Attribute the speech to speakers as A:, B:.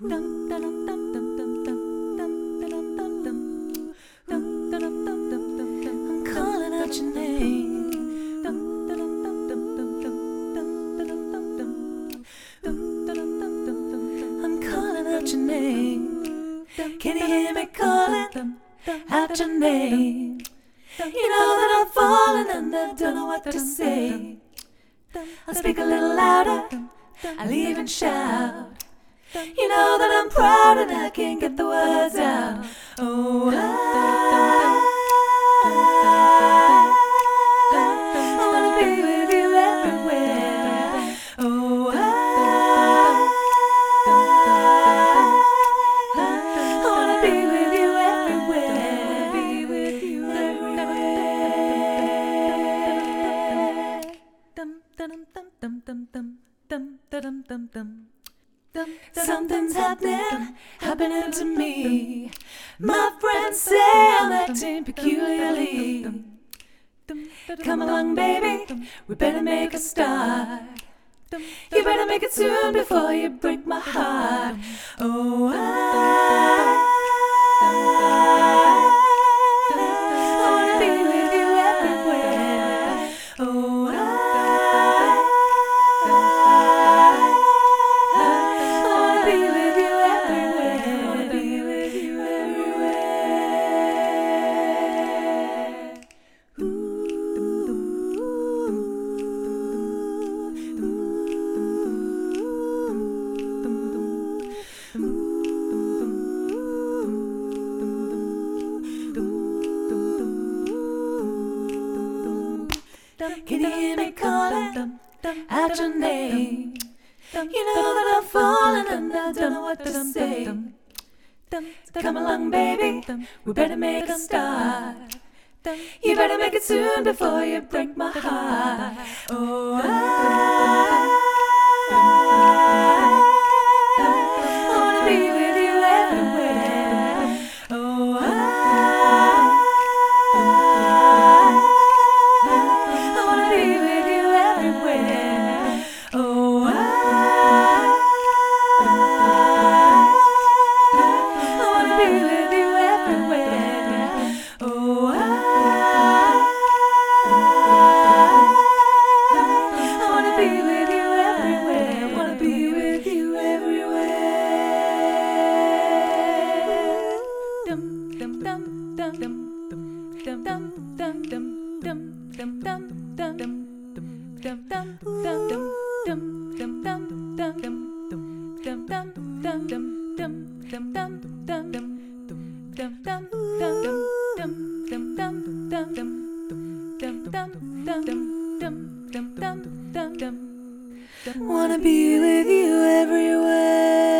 A: calling out your name. I'm calling out your name. Can you hear me calling out your name? You know that I'm falling and I don't know what to say. I'll speak a little louder, I'll even shout. You know that I'm proud and I can't get the words out. Oh, I wanna be with you everywhere. Oh, I wanna be with you everywhere. Be with you everywhere. Something's happening to me. My friends say I'm acting peculiarly. Come along, baby, we better make a start. You better make it soon before you break my heart. Oh, I wanna be with you everywhere. Oh, I wanna be with you everywhere. I wanna be with you everywhere. Can you hear me calling out your name? You know that I'm falling and I don't know what to say. Come along, baby, we better make a start. You better make it soon before you break my heart. Oh, I wanna be with you everywhere. Oh, I wanna be with you everywhere. Oh, I wanna be with you everywhere. Oh, I wanna be with you everywhere. Wanna be with you everywhere. Dum dum dum dum dum dum dum dum dum dum dum dum dum dum wanna be with you everywhere.